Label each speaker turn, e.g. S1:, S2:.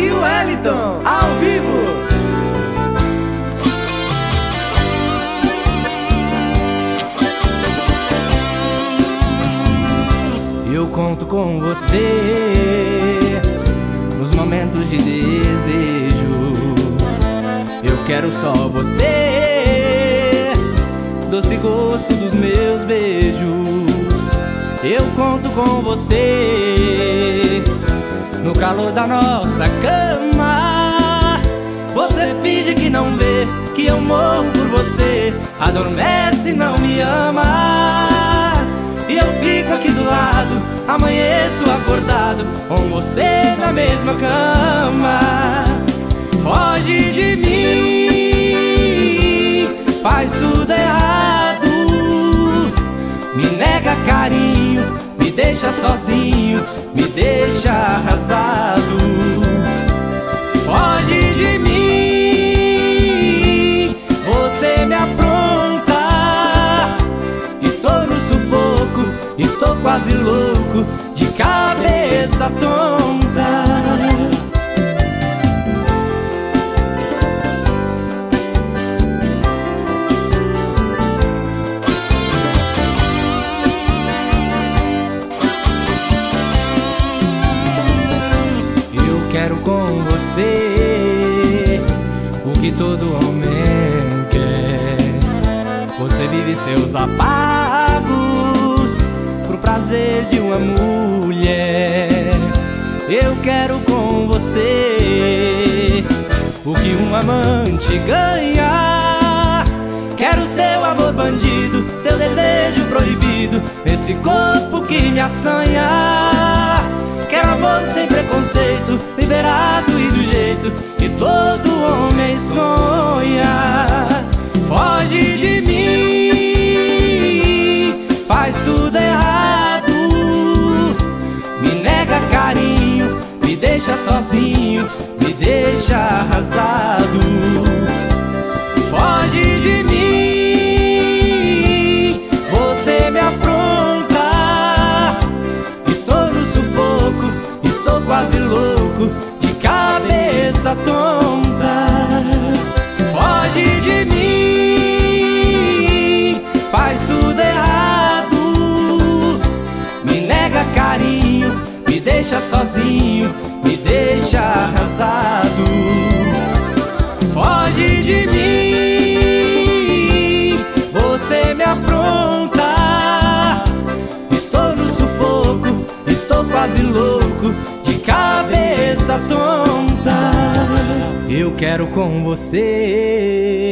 S1: e Wellington, ao vivo. Eu conto com você nos momentos de desejo. Eu quero só você, doce gosto dos meus beijos. Eu conto com você no calor da nossa cama. Você finge que não vê que eu morro por você, adormece e não me ama. E eu fico aqui do lado, amanheço acordado com você na mesma cama. Foge de mim, faz tudo errado, me nega carinho, me deixa sozinho, me deixa arrasado. Foge de mim, você me apronta, estou no sufoco, estou quase louco, de cabeça tonta. Eu quero com você o que todo homem quer. Você vive seus apagos pro prazer de uma mulher. Eu quero com você o que um amante ganha. Quero seu amor bandido, seu desejo proibido, esse corpo que me assanha. Quero amor sem preconceito, liberado e do jeito que todo homem sonha. Foge de mim, faz tudo errado, me nega carinho, me deixa sozinho, me deixa arrasado. Foge de mim, você me apronta, estou no sufoco, estou quase louco, de cabeça tonta. Foge de mim, faz tudo errado, me nega carinho, me deixa sozinho, me deixa arrasado. Foge de mim, você me apronta, estou no sufoco, estou quase louco, de cabeça tonta. Eu quero com você